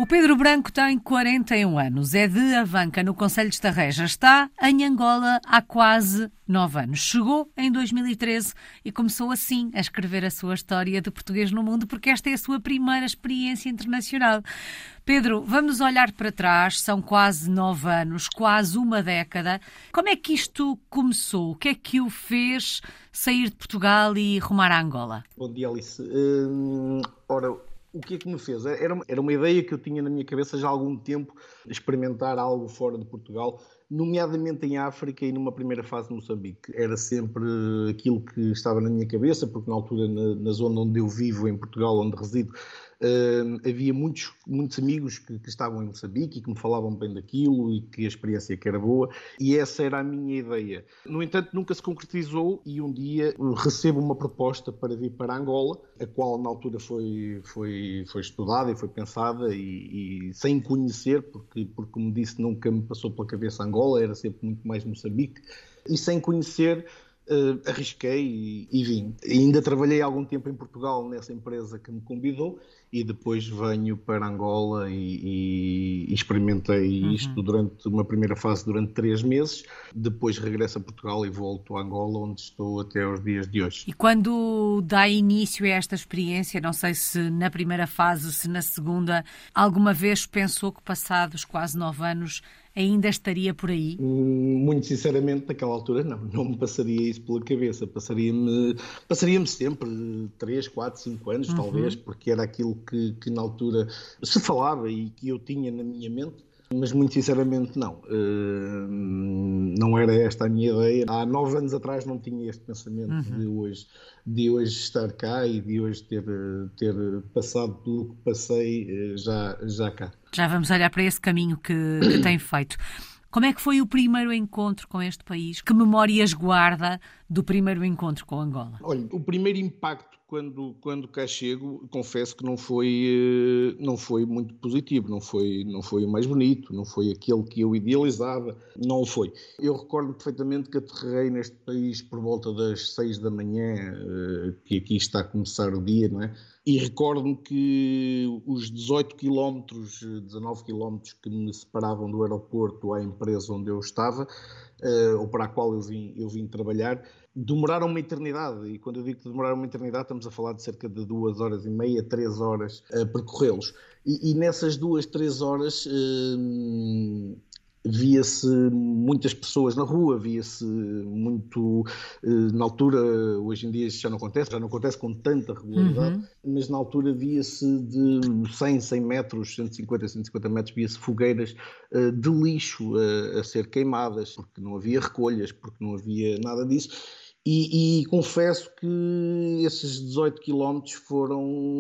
O Pedro Branco tem 41 anos, é de Avanca, no concelho de Estarreja. Está em Angola há quase 9 anos. Chegou em 2013 e começou assim a escrever a sua história de português no mundo, porque esta é a sua primeira experiência internacional. Pedro, vamos olhar para trás, são quase 9 anos, quase uma década. Como é que isto começou? O que é que o fez sair de Portugal e rumar a Angola? Bom dia, Alice. O que é que me fez? Era uma ideia que eu tinha na minha cabeça já há algum tempo, experimentar algo fora de Portugal, nomeadamente em África e numa primeira fase de Moçambique. Era sempre aquilo que estava na minha cabeça, porque na altura, na zona onde eu vivo, em Portugal, onde resido, havia muitos amigos que estavam em Moçambique e que me falavam bem daquilo e que a experiência que era boa, e essa era a minha ideia. No entanto, nunca se concretizou e um dia recebo uma proposta para vir para Angola, a qual na altura foi estudada e foi pensada e sem conhecer, porque como disse, nunca me passou pela cabeça Angola, era sempre muito mais Moçambique, e sem conhecer arrisquei e vim. E ainda trabalhei algum tempo em Portugal nessa empresa que me convidou e depois venho para Angola e experimentei isto durante uma primeira fase durante 3 meses, depois regresso a Portugal e volto a Angola, onde estou até aos dias de hoje. E quando dá início a esta experiência, não sei se na primeira fase, se na segunda, alguma vez pensou que passados quase 9 anos ainda estaria por aí? Muito sinceramente, naquela altura não me passaria isso pela cabeça. Passaria-me sempre 3, 4, 5 anos, talvez, porque era aquilo que na altura se falava e que eu tinha na minha mente. Mas muito sinceramente não. Não era esta a minha ideia. Há 9 anos atrás não tinha este pensamento de hoje estar cá e de hoje ter passado pelo que passei já cá. Já vamos olhar para esse caminho que tem feito. Como é que foi o primeiro encontro com este país? Que memórias guarda do primeiro encontro com Angola? Olha, o primeiro impacto quando cá chego, confesso que não foi muito positivo, não foi o mais bonito, não foi aquele que eu idealizava, não foi. Eu recordo perfeitamente que aterrei neste país por volta das 6 da manhã, que aqui está a começar o dia, não é? E recordo-me que os 19 quilómetros que me separavam do aeroporto à empresa onde eu estava, ou para a qual eu vim trabalhar, demoraram uma eternidade. E quando eu digo que demoraram uma eternidade, estamos a falar de cerca de 2 horas e meia, 3 horas a percorrê-los. E nessas 2, 3 horas via-se muitas pessoas na rua, via-se muito, na altura, hoje em dia já não acontece com tanta regularidade, mas na altura via-se de 100 metros, 150 metros, via-se fogueiras de lixo a ser queimadas, porque não havia recolhas, porque não havia nada disso. E confesso que esses 18 quilómetros foram,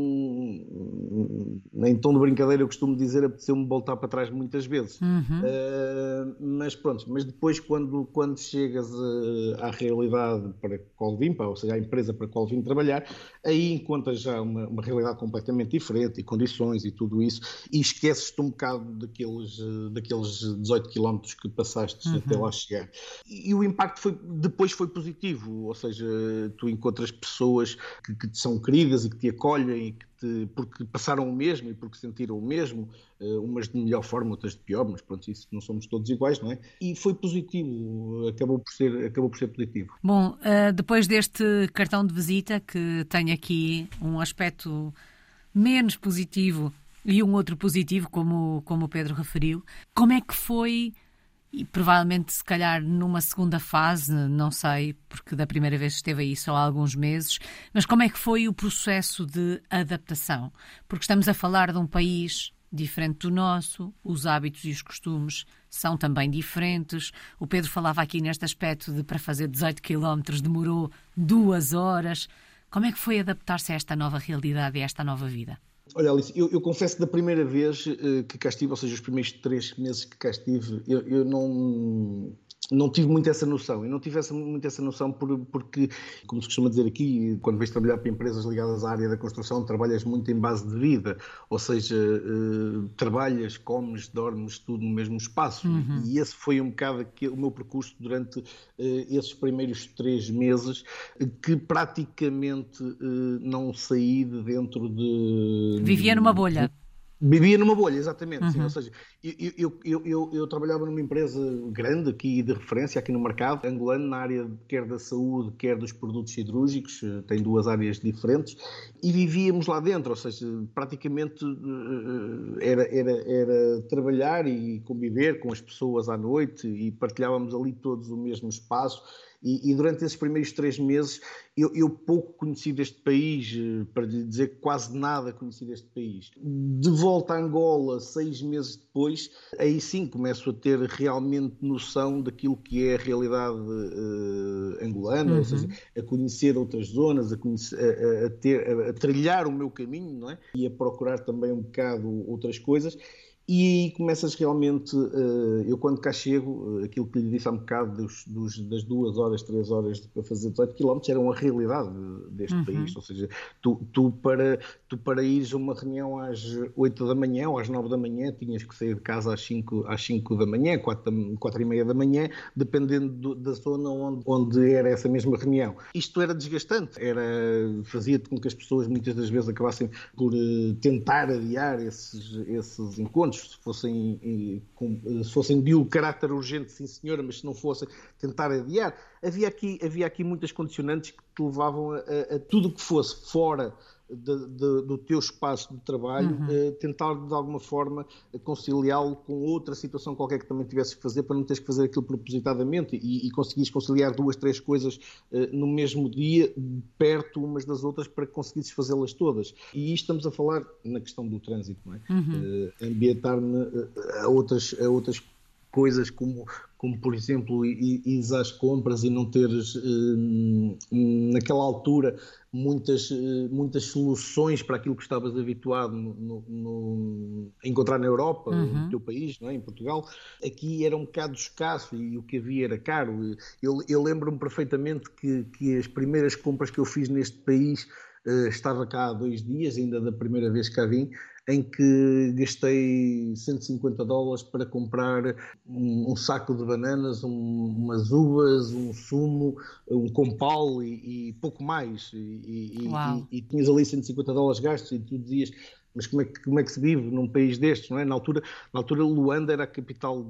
em tom de brincadeira, eu costumo dizer, apeteceu-me voltar para trás muitas vezes. Mas pronto, mas depois quando chegas à realidade para a qual vim, ou seja, à empresa para a qual vim trabalhar, aí encontras já uma realidade completamente diferente, e condições e tudo isso, e esqueces-te um bocado daqueles 18 quilómetros que passaste até lá chegar. E o impacto depois foi positivo. Ou seja, tu encontras pessoas que te são queridas e que te acolhem porque passaram o mesmo e porque sentiram o mesmo, umas de melhor forma, outras de pior, mas pronto, isso não somos todos iguais, não é? E foi positivo, acabou por ser positivo. Bom, depois deste cartão de visita, que tem aqui um aspecto menos positivo e um outro positivo, como o Pedro referiu, como é que foi? E provavelmente, se calhar, numa segunda fase, não sei, porque da primeira vez esteve aí só há alguns meses, mas como é que foi o processo de adaptação? Porque estamos a falar de um país diferente do nosso, os hábitos e os costumes são também diferentes. O Pedro falava aqui neste aspecto de para fazer 18 quilómetros demorou 2 horas. Como é que foi adaptar-se a esta nova realidade e a esta nova vida? Olha, Alice, eu confesso que da primeira vez que cá estive, ou seja, os primeiros 3 meses que cá estive, eu não tive muito essa noção. Eu não tive muito essa noção porque, como se costuma dizer aqui, quando vais trabalhar para empresas ligadas à área da construção, trabalhas muito em base de vida. Ou seja, trabalhas, comes, dormes, tudo no mesmo espaço. E esse foi um bocado o meu percurso durante esses primeiros 3 meses, que praticamente não saí de dentro de... Vivia numa bolha. Vivia numa bolha, exatamente, sim. Ou Uhum. seja, eu trabalhava numa empresa grande aqui de referência, aqui no mercado angolano, na área quer da saúde, quer dos produtos siderúrgicos, tem duas áreas diferentes, e vivíamos lá dentro, ou seja, praticamente era trabalhar e conviver com as pessoas à noite e partilhávamos ali todos o mesmo espaço. E durante esses primeiros 3 meses eu pouco conheci deste país, para lhe dizer que quase nada conheci deste país. De volta a Angola, 6 meses depois, aí sim começo a ter realmente noção daquilo que é a realidade angolana, ou seja, Uhum. a conhecer outras zonas, a trilhar o meu caminho, não é? E a procurar também um bocado outras coisas. E aí começas realmente, eu quando cá chego, aquilo que lhe disse há um bocado das 2 horas, 3 horas para fazer 18 quilómetros era uma realidade deste país. Uhum. Ou seja, tu para ires a uma reunião às 8 da manhã ou às 9 da manhã, tinhas que sair de casa às 5 da manhã, 4 e meia da manhã, dependendo da zona onde era essa mesma reunião. Isto era desgastante, fazia-te com que as pessoas muitas das vezes acabassem por tentar adiar esses encontros, se fossem de um caráter urgente, sim senhora, mas se não fossem, tentar adiar. Havia aqui muitas condicionantes que te levavam a tudo que fosse fora do teu espaço de trabalho, Uhum. tentar de alguma forma conciliá-lo com outra situação qualquer que também tivesses que fazer, para não teres que fazer aquilo propositadamente e conseguires conciliar 2, 3 coisas no mesmo dia, perto umas das outras, para que conseguisses fazê-las todas. E isto estamos a falar na questão do trânsito, não é? Uhum. Ambientar-me a outras coisas, como por exemplo, ires às compras e não teres naquela altura muitas soluções para aquilo que estavas habituado a encontrar na Europa, no Uhum. teu país, não é? Em Portugal. Aqui era um bocado escasso e o que havia era caro. Eu lembro-me perfeitamente que as primeiras compras que eu fiz neste país, estava cá há 2 dias, ainda da primeira vez que cá vim, em que gastei US$ 150 para comprar um saco de bananas, umas uvas, um sumo, um compal e pouco mais. Uau. E tinhas ali US$ 150 gastos e tu dizias, mas como é que se vive num país destes, não é? Na altura Luanda era a capital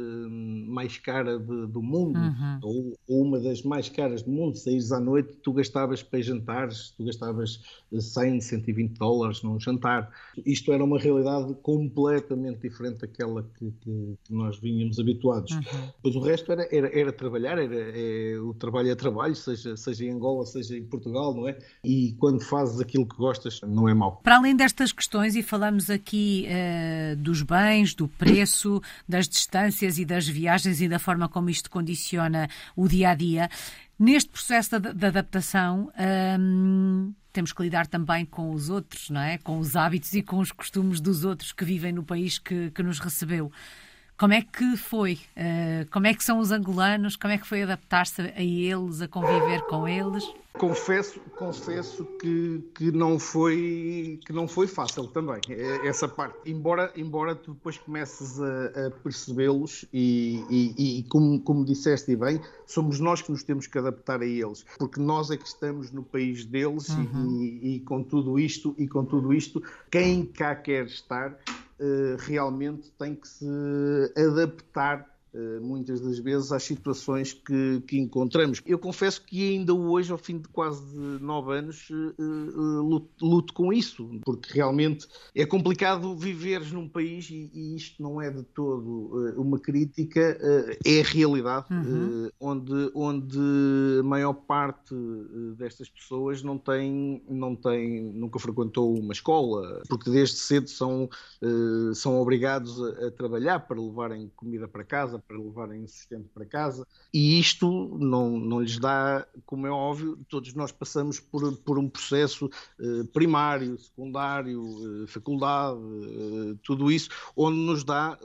mais cara do mundo, Uhum. ou uma das mais caras do mundo. Saíres à noite, tu gastavas para jantares, tu gastavas US$ 100, US$ 120 num jantar. Isto era uma realidade completamente diferente daquela que nós vínhamos habituados. Uhum. Pois o resto era trabalhar, o trabalho é trabalho, seja em Angola, seja em Portugal, não é? E quando fazes aquilo que gostas, não é mau. Para além destas questões, e falamos aqui dos bens, do preço, das distâncias e das viagens e da forma como isto condiciona o dia a dia, neste processo de adaptação, temos que lidar também com os outros, não é? Com os hábitos e com os costumes dos outros que vivem no país que nos recebeu. Como é que foi? Como é que são os angolanos? Como é que foi adaptar-se a eles, a conviver com eles? Confesso que não foi fácil também, essa parte. Embora tu depois comeces a percebê-los e como disseste e bem, somos nós que nos temos que adaptar a eles, porque nós é que estamos no país deles Uhum. e com tudo isto, quem cá quer estar realmente tem que se adaptar muitas das vezes às situações que encontramos. Eu confesso que ainda hoje, ao fim de quase 9 anos, luto com isso, porque realmente é complicado viveres num país, e isto não é de todo uma crítica, é a realidade, Uhum. onde a maior parte destas pessoas nunca frequentou uma escola, porque desde cedo são obrigados a trabalhar para levarem comida para casa, para levarem sustento para casa, e isto não lhes dá, como é óbvio. Todos nós passamos por um processo primário, secundário, faculdade, tudo isso, onde nos dá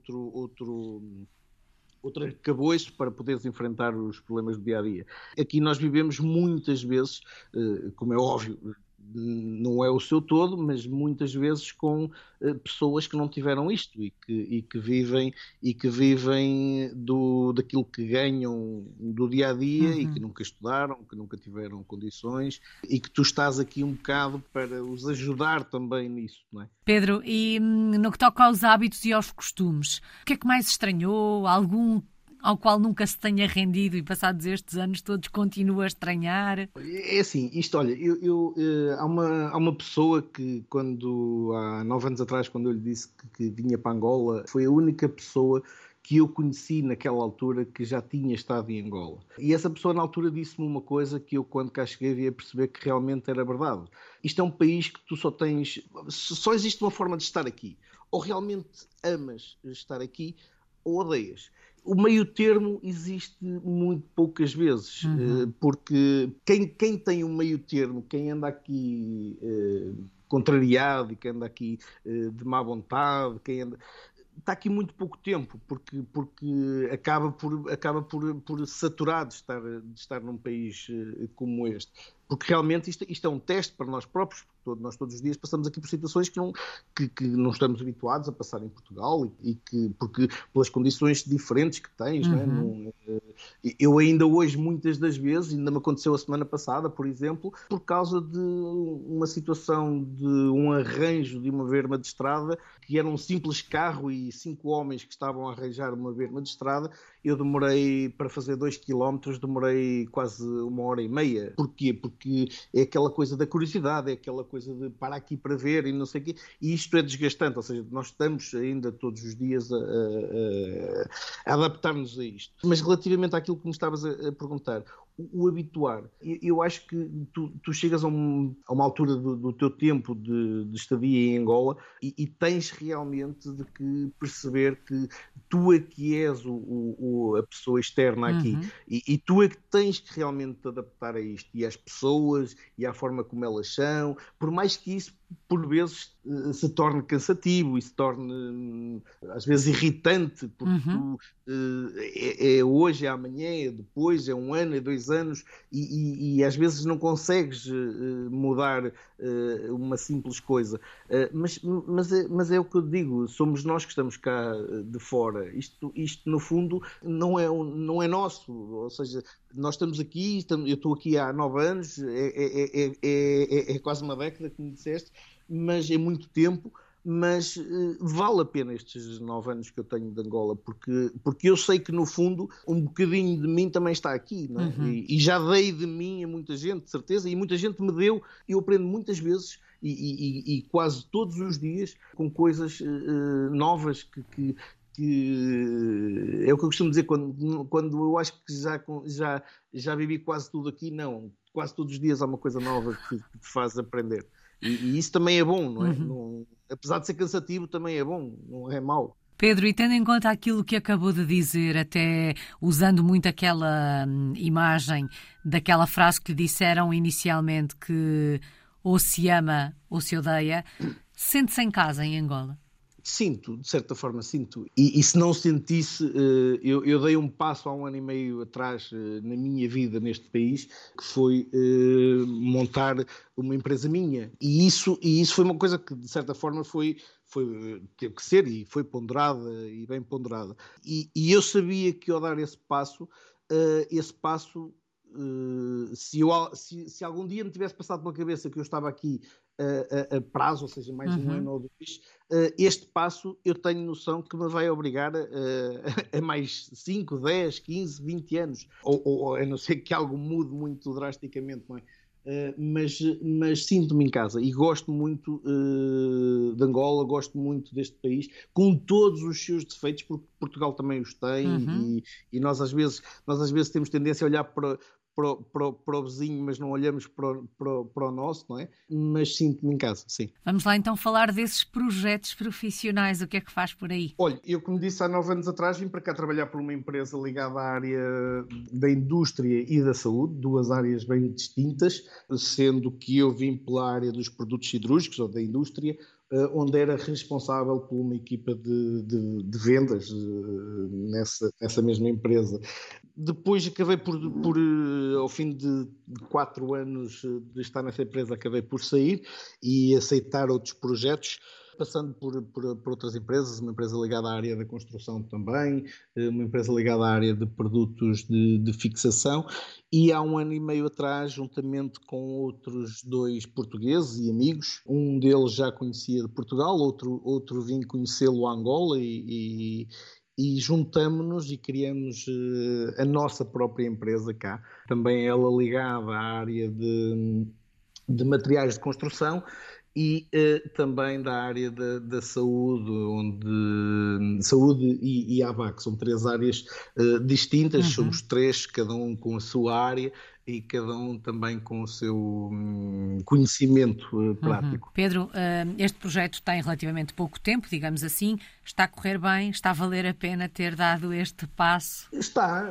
outro arcabouço para poderes enfrentar os problemas do dia a dia. Aqui nós vivemos muitas vezes, como é óbvio, não é o seu todo, mas muitas vezes com pessoas que não tiveram isto e que vivem daquilo que ganham do dia a dia e que Uhum. nunca estudaram, que nunca tiveram condições e que tu estás aqui um bocado para os ajudar também nisso, não é? Pedro, e no que toca aos hábitos e aos costumes, o que é que mais estranhou? Algum ao qual nunca se tenha rendido e passados estes anos todos continua a estranhar? É assim, isto, olha, há uma pessoa que há 9 anos atrás, quando eu lhe disse que vinha para Angola, foi a única pessoa que eu conheci naquela altura que já tinha estado em Angola. E essa pessoa na altura disse-me uma coisa que eu, quando cá cheguei, via perceber que realmente era verdade. Isto é um país que tu só existe uma forma de estar aqui. Ou realmente amas estar aqui, ou odeias. O meio termo existe muito poucas vezes, Uhum. porque quem tem um meio termo, quem anda aqui contrariado e quem anda aqui de má vontade, está aqui muito pouco tempo, porque acaba por saturar de estar num país como este. Porque realmente isto é um teste para nós próprios, porque nós todos os dias passamos aqui por situações que não estamos habituados a passar em Portugal porque pelas condições diferentes que tens, não é? Uhum. Eu ainda hoje, muitas das vezes, ainda me aconteceu a semana passada, por exemplo, por causa de uma situação de um arranjo de uma verma de estrada, que era um simples carro e 5 homens que estavam a arranjar uma verma de estrada. Eu demorei, para fazer 2 quilómetros, demorei quase 1 hora e meia. Porquê? Porque é aquela coisa da curiosidade, é aquela coisa de parar aqui para ver e não sei o quê, e isto é desgastante, ou seja, nós estamos ainda todos os dias a adaptar-nos a isto. Mas relativamente àquilo que me estavas a perguntar, o habituar, eu acho que tu chegas a uma altura do teu tempo de estadia em Angola e tens realmente de que perceber que tu é que és a pessoa externa aqui Uhum. e tu é que tens que realmente te adaptar a isto e às pessoas e à forma como elas são, por mais que isso por vezes se torne cansativo e se torne às vezes irritante, porque Uhum. tu é hoje, é amanhã, é depois, é 1 ano, é 2 anos e às vezes não consegues mudar uma simples coisa. Mas é o que eu digo, somos nós que estamos cá de fora. Isto no fundo não é nosso, ou seja, nós estamos aqui, eu estou aqui há 9 anos, é quase uma década, como disseste, mas é muito tempo. Mas vale a pena estes 9 anos que eu tenho de Angola, porque eu sei que no fundo um bocadinho de mim também está aqui, não é? Uhum. E já dei de mim a muita gente, de certeza, e muita gente me deu, eu aprendo muitas vezes e quase todos os dias com coisas novas que é o que eu costumo dizer quando eu acho que já vivi quase tudo aqui, não, quase todos os dias há uma coisa nova que te faz aprender. E isso também é bom, não é? Uhum. Apesar de ser cansativo, também é bom, não é mau. Pedro, e tendo em conta aquilo que acabou de dizer, até usando muito aquela imagem daquela frase que lhe disseram inicialmente que ou se ama ou se odeia, sente-se em casa em Angola? Sinto, de certa forma sinto. E se não sentisse, eu dei um passo há 1 ano e meio atrás na minha vida neste país, que foi montar uma empresa minha. E isso foi uma coisa que, de certa forma, teve que ser e foi ponderada e bem ponderada. E eu sabia que ao dar esse passo se algum dia me tivesse passado pela cabeça que eu estava aqui a prazo, ou seja, mais um Uhum. ano ou dois, este passo eu tenho noção que me vai obrigar a mais 5, 10, 15, 20 anos, ou a não ser que algo mude muito drasticamente, não é? Mas sinto-me em casa e gosto muito de Angola, gosto muito deste país, com todos os seus defeitos, porque Portugal também os tem Uhum. e nós às vezes temos tendência a olhar para o vizinho, mas não olhamos para o nosso, não é? Mas sinto-me em casa, sim. Vamos lá então falar desses projetos profissionais. O que é que faz por aí? Olha, eu como disse há 9 anos atrás vim para cá trabalhar por uma empresa ligada à área da indústria e da saúde, duas áreas bem distintas, sendo que eu vim pela área dos produtos siderúrgicos ou da indústria, onde era responsável por uma equipa de vendas nessa mesma empresa. Depois acabei ao fim de 4 anos de estar nessa empresa, acabei por sair e aceitar outros projetos, passando por outras empresas, uma empresa ligada à área da construção também, uma empresa ligada à área de produtos de fixação, e há 1 ano e meio atrás, juntamente com outros 2 portugueses e amigos, um deles já conhecia de Portugal, outro vim conhecê-lo a Angola e juntamo-nos e criamos a nossa própria empresa cá, também ela ligada à área de materiais de construção e também da área da saúde, saúde e ABAC, são 3 áreas distintas, somos 3, cada um com a sua área e cada um também com o seu conhecimento prático. Pedro, este projeto tem relativamente pouco tempo, digamos assim, está a correr bem, está a valer a pena ter dado este passo? Está,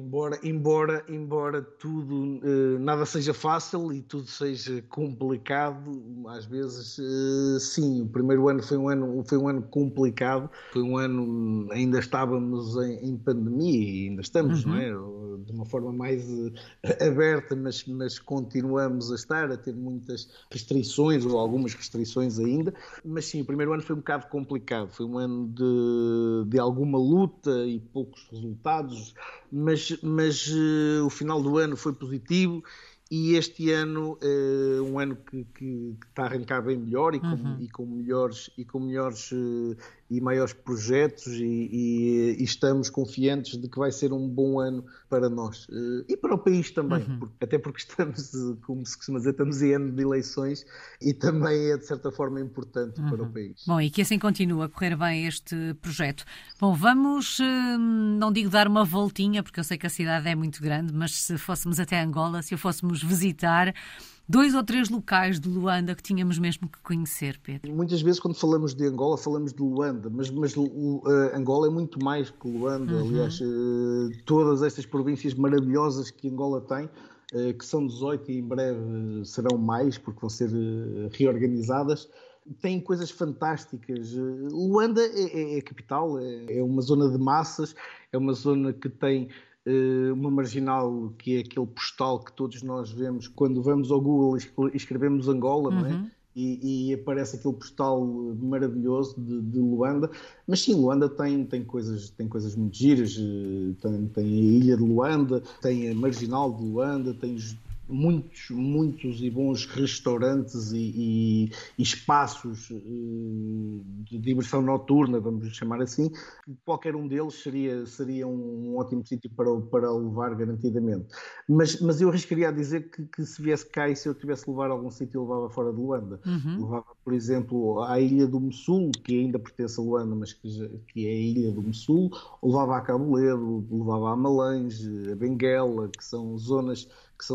embora tudo, nada seja fácil e tudo seja complicado, às vezes sim, o primeiro ano foi um ano complicado, foi um ano, ainda estávamos em pandemia e ainda estamos, não é? De uma forma mais aberta, mas continuamos a estar, a ter muitas restrições ou algumas restrições ainda, mas sim, o primeiro ano foi um bocado complicado, foi um ano de alguma luta e poucos resultados, mas o final do ano foi positivo e este ano é um ano que está a arrancar bem melhor e com melhores e maiores projetos e estamos confiantes de que vai ser um bom ano para nós e para o país também, até porque estamos, como se costuma dizer, estamos em ano de eleições e também é de certa forma importante para o país. Bom, e que assim continue a correr bem este projeto. Bom, vamos, não digo dar uma voltinha, porque eu sei que a cidade é muito grande, mas se fôssemos até Angola, se o fôssemos visitar, 2 ou 3 locais de Luanda que tínhamos mesmo que conhecer, Pedro. Muitas vezes quando falamos de Angola, falamos de Luanda, mas Angola é muito mais que Luanda. Aliás, todas estas províncias maravilhosas que Angola tem, que são 18 e em breve serão mais, porque vão ser reorganizadas, têm coisas fantásticas. Luanda é a capital, é uma zona de massas, é uma zona que tem uma marginal que é aquele postal que todos nós vemos quando vamos ao Google e escrevemos Angola, não é? E aparece aquele postal maravilhoso de Luanda, mas sim, Luanda tem coisas muito giras, tem a ilha de Luanda, tem a marginal de Luanda, tem muitos e bons restaurantes e espaços de diversão noturna, vamos chamar assim. Qualquer um deles seria um ótimo sítio para levar garantidamente. Mas eu arriscaria a dizer que se viesse cá e se eu tivesse de levar a algum sítio, eu levava fora de Luanda. Levava, por exemplo, à Ilha do Messul, que ainda pertence a Luanda, mas que é a Ilha do Messul, levava a Cabo Ledo, levava a Malange, a Benguela, que são zonas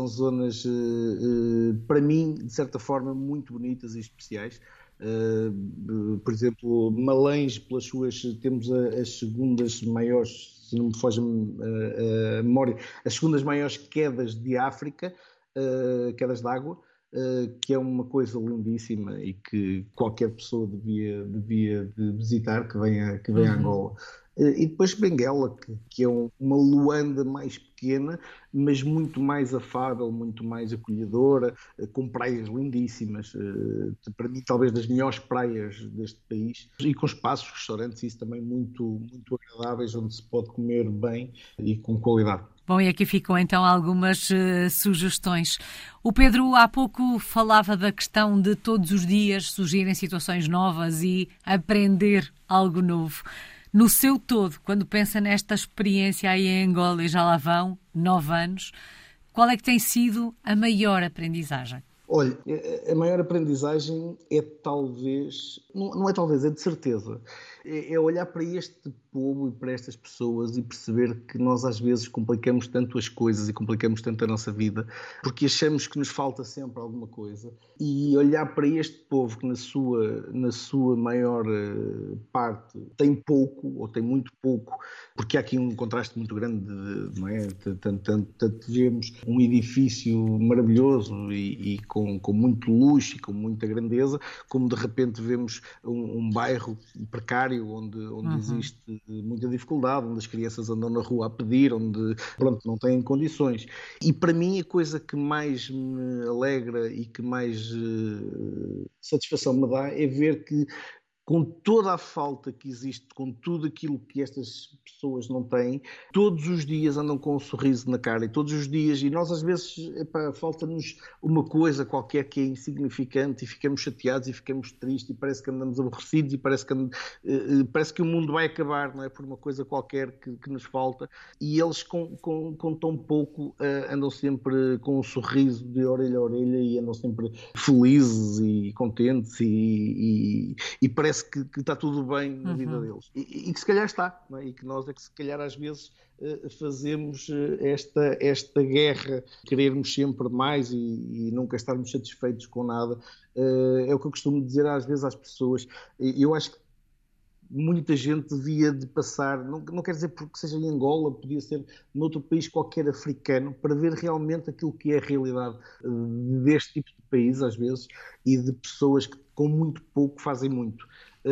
para mim, de certa forma, muito bonitas e especiais. Por exemplo, Malange, temos as segundas maiores, se não me foge a memória, as segundas maiores quedas de África, quedas de água, que é uma coisa lindíssima e que qualquer pessoa devia de visitar, que venha a Angola. E depois Benguela, que é uma Luanda mais pequena, mas muito mais afável, muito mais acolhedora, com praias lindíssimas, para mim talvez das melhores praias deste país, e com espaços, restaurantes, isso também muito, muito agradáveis, onde se pode comer bem e com qualidade. Bom, e aqui ficam então algumas sugestões. O Pedro há pouco falava da questão de todos os dias surgirem situações novas e aprender algo novo. No seu todo, quando pensa nesta experiência aí em Angola, e já lá vão 9 anos, qual é que tem sido a maior aprendizagem? Olha, a maior aprendizagem é talvez, não é talvez, é de certeza, é olhar para este povo e para estas pessoas e perceber que nós às vezes complicamos tanto as coisas e complicamos tanto a nossa vida porque achamos que nos falta sempre alguma coisa, e olhar para este povo que na sua maior parte tem pouco ou tem muito pouco, porque há aqui um contraste muito grande, não é? Tanto vemos um edifício maravilhoso e com muito luxo e com muita grandeza, como de repente vemos um bairro precário precário, onde existe muita dificuldade, onde as crianças andam na rua a pedir, onde, pronto, não têm condições. E para mim a coisa que mais me alegra e que mais satisfação me dá é ver que, com toda a falta que existe, com tudo aquilo que estas pessoas não têm, todos os dias andam com um sorriso na cara, e todos os dias, e nós às vezes, falta-nos uma coisa qualquer que é insignificante, e ficamos chateados e ficamos tristes, e parece que andamos aborrecidos, e parece que o mundo vai acabar, não é? Por uma coisa qualquer que nos falta, e eles com tão pouco andam sempre com um sorriso de orelha a orelha, e andam sempre felizes e contentes, e parece que está tudo bem na vida deles. E que se calhar está, não é? E que nós é que se calhar às vezes fazemos esta guerra, querermos sempre mais e nunca estarmos satisfeitos com nada. É o que eu costumo dizer às vezes às pessoas. Eu acho que muita gente devia de passar, não quer dizer porque seja em Angola, podia ser noutro país qualquer africano, para ver realmente aquilo que é a realidade deste tipo de país, às vezes, e de pessoas que com muito pouco fazem muito.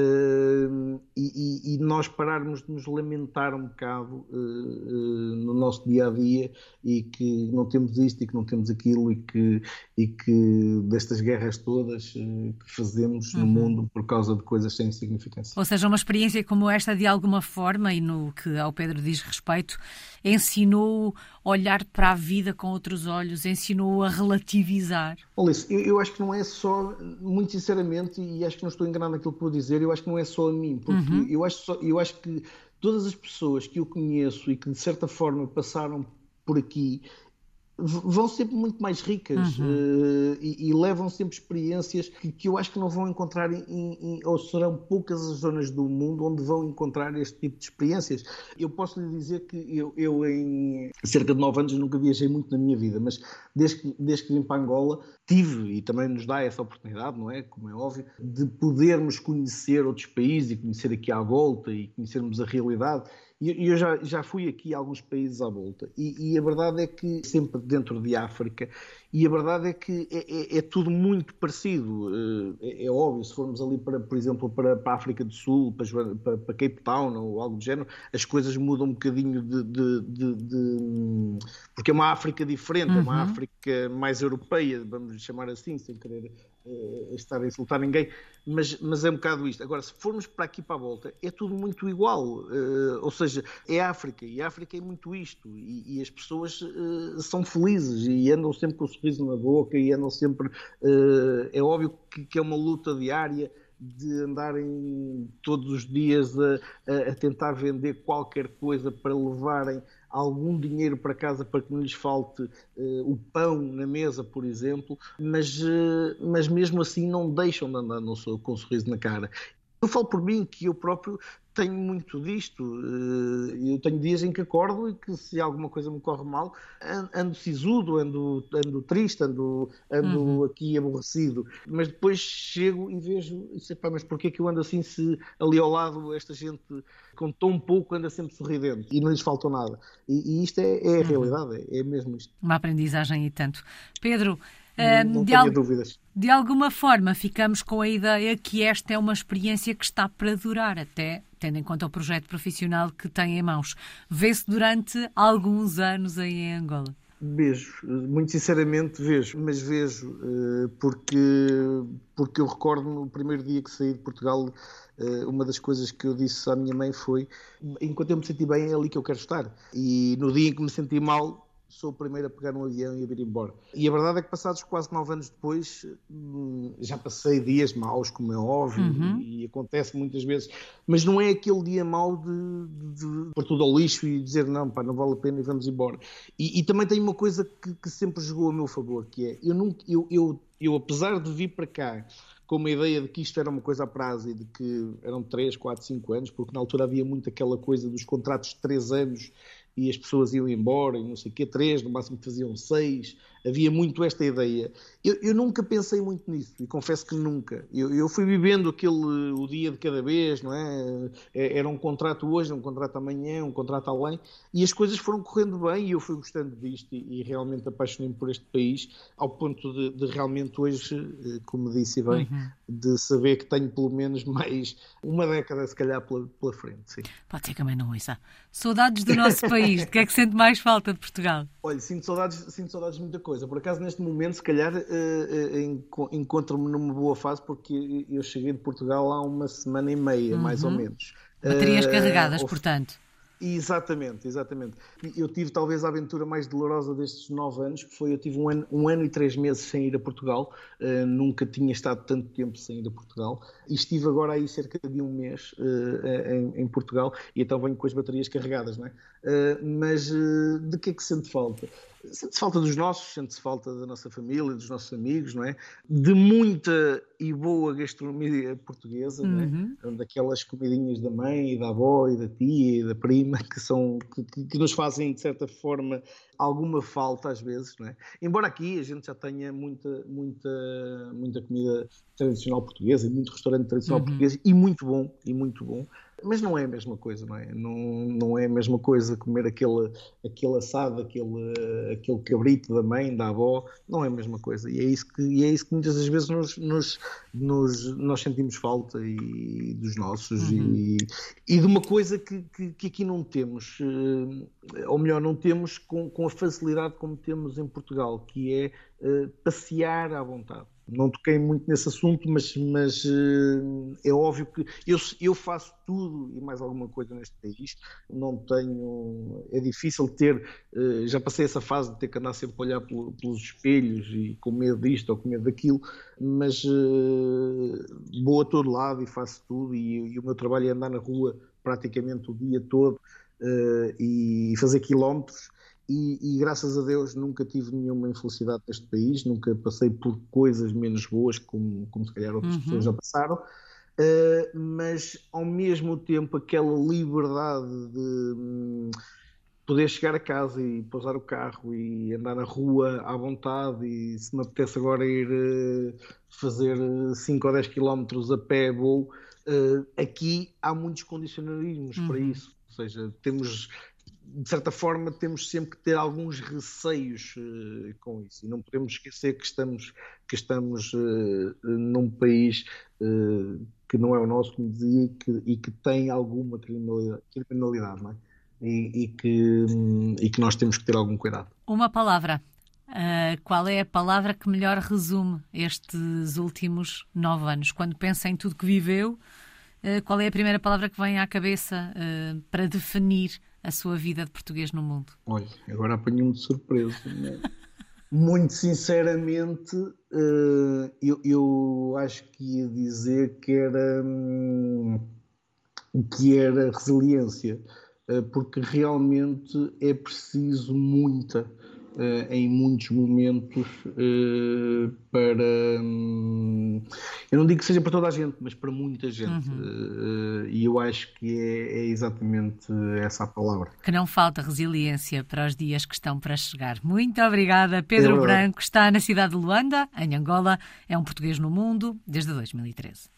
E nós pararmos de nos lamentar um bocado no nosso dia-a-dia, e que não temos isto e que não temos aquilo, e que destas guerras todas que fazemos no mundo por causa de coisas sem significância. Ou seja, uma experiência como esta, de alguma forma, e no que ao Pedro diz respeito, ensinou a olhar para a vida com outros olhos, ensinou a relativizar. Olha, eu acho que não é só, muito sinceramente, e acho que não estou enganado naquilo que vou dizer, eu acho que não é só a mim, porque eu acho que todas as pessoas que eu conheço e que de certa forma passaram por aqui vão sempre muito mais ricas e levam sempre experiências que eu acho que não vão encontrar ou serão poucas as zonas do mundo onde vão encontrar este tipo de experiências. Eu posso lhe dizer que eu em cerca de 9 anos nunca viajei muito na minha vida, mas desde que vim para Angola tive, e também nos dá essa oportunidade, não é? Como é óbvio, de podermos conhecer outros países e conhecer aqui à volta e conhecermos a realidade. E eu já fui aqui a alguns países à volta, e a verdade é que sempre dentro de África, e a verdade é que é tudo muito parecido. É óbvio, se formos ali, por exemplo, para a África do Sul, para Cape Town ou algo do género, as coisas mudam um bocadinho porque é uma África diferente, é uma África mais europeia, vamos chamar assim, sem querer estar a insultar ninguém, mas é um bocado isto. Agora, se formos para aqui para a volta, é tudo muito igual, ou seja, é África, e a África é muito isto, e as pessoas são felizes e andam sempre com o sorriso na boca, e andam sempre, é óbvio que é uma luta diária de andarem todos os dias a tentar vender qualquer coisa para levarem algum dinheiro para casa, para que não lhes falte o pão na mesa, por exemplo, mas mesmo assim não deixam de andar com um sorriso na cara. Eu falo por mim, que eu próprio tenho muito disto. Eu tenho dias em que acordo e que, se alguma coisa me corre mal, ando sisudo, ando triste, ando aqui aborrecido. Mas depois chego e vejo, e sei, pá, mas porquê que eu ando assim, se ali ao lado esta gente com tão pouco anda sempre sorridente e não lhes faltou nada? E isto é a realidade, é mesmo isto. Uma aprendizagem e tanto. Pedro, não tenho dúvidas. De alguma forma ficamos com a ideia que esta é uma experiência que está para durar, até tendo em conta o projeto profissional que tem em mãos. Vê-se durante alguns anos aí em Angola? Vejo, muito sinceramente vejo, mas vejo porque eu recordo no primeiro dia que saí de Portugal, uma das coisas que eu disse à minha mãe foi: enquanto eu me senti bem, é ali que eu quero estar. E no dia em que me senti mal, sou o primeiro a pegar um avião e a vir embora. E a verdade é que, passados quase 9 anos depois, já passei dias maus, como é óbvio, e acontece muitas vezes, mas não é aquele dia mau de pôr tudo ao lixo e dizer não, pá, não vale a pena e vamos embora. E também tem uma coisa que sempre jogou a meu favor, que é, eu apesar de vir para cá com uma ideia de que isto era uma coisa a prazo e de que eram 3, 4, 5 anos, porque na altura havia muito aquela coisa dos contratos de 3 anos, e as pessoas iam embora, e não sei o quê, 3, no máximo que faziam 6, havia muito esta ideia. Eu nunca pensei muito nisso, e confesso que nunca. Eu fui vivendo o dia de cada vez, não é? Era um contrato hoje, um contrato amanhã, um contrato além, e as coisas foram correndo bem, e eu fui gostando disto, e realmente apaixonei-me por este país, ao ponto de realmente hoje, como disse bem, de saber que tenho pelo menos mais uma década, se calhar, pela frente. Sim. Pode ser que também não ouça. Saudades do nosso país. De que é que sente mais falta de Portugal? Olha, sinto saudades de muita coisa. Por acaso, neste momento, se calhar, encontro-me numa boa fase, porque eu cheguei de Portugal há uma semana e meia, mais ou menos. Baterias carregadas, portanto. Exatamente. Eu tive talvez a aventura mais dolorosa destes 9 anos, que foi eu tive um ano e 3 meses sem ir a Portugal, nunca tinha estado tanto tempo sem ir a Portugal, e estive agora aí cerca de um mês em Portugal, e então venho com as baterias carregadas, não é? Mas de que é que sente falta? Sente-se falta dos nossos, sente-se falta da nossa família, dos nossos amigos, não é? De muita e boa gastronomia portuguesa, não é? Daquelas comidinhas da mãe, e da avó, e da tia, e da prima, que nos fazem, de certa forma, alguma falta às vezes, não é? Embora aqui a gente já tenha muita comida tradicional portuguesa, e muito restaurante tradicional português, e muito bom. Mas não é a mesma coisa, não é? Não é a mesma coisa comer aquele assado, aquele cabrito da mãe, da avó, não é a mesma coisa. E é isso que muitas das vezes nós sentimos falta, e dos nossos, e de uma coisa que aqui não temos, ou melhor, não temos com a facilidade como temos em Portugal, que é passear à vontade. Não toquei muito nesse assunto, mas é óbvio que eu faço tudo e mais alguma coisa neste país. Não tenho... É difícil ter... Já passei essa fase de ter que andar sempre a olhar pelos espelhos e com medo disto ou com medo daquilo, mas vou a todo lado e faço tudo, e o meu trabalho é andar na rua praticamente o dia todo e fazer quilómetros. E graças a Deus nunca tive nenhuma infelicidade neste país, nunca passei por coisas menos boas como se calhar outras pessoas já passaram, mas ao mesmo tempo aquela liberdade de poder chegar a casa e pousar o carro e andar na rua à vontade, e se me apetece agora ir fazer 5 ou 10 quilómetros a pé, vou. Aqui há muitos condicionalismos para isso, ou seja, de certa forma temos sempre que ter alguns receios com isso, e não podemos esquecer que estamos num país que não é o nosso, como dizia, e que tem alguma criminalidade, não é? E que nós temos que ter algum cuidado. Uma palavra. Qual é a palavra que melhor resume estes últimos 9 anos? Quando pensa em tudo que viveu, qual é a primeira palavra que vem à cabeça para definir a sua vida de português no mundo? Olha, agora apanho-me de surpresa. Né? Muito sinceramente, eu acho que ia dizer que era resiliência, porque realmente é preciso muita, em muitos momentos, para... eu não digo que seja para toda a gente, mas para muita gente. E eu acho que é exatamente essa a palavra. Que não falta resiliência para os dias que estão para chegar. Muito obrigada. Pedro Branco está na cidade de Luanda, em Angola. É um português no mundo desde 2013.